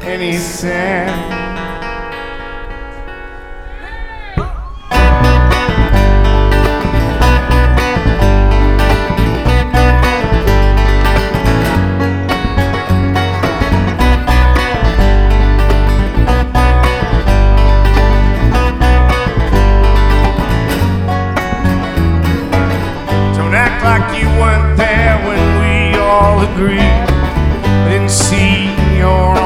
And he said, don't act like you weren't there when we all agreed. I didn't see your